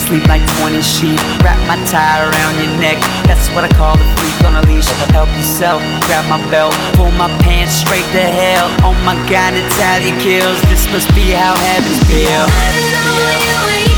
sleep like 20 sheep. Wrap my tie around your neck, that's what I call a freak on a leash. Help yourself, grab my belt, pull my pants straight to hell. Oh my God, Natalia kills. This must be how heavens feel.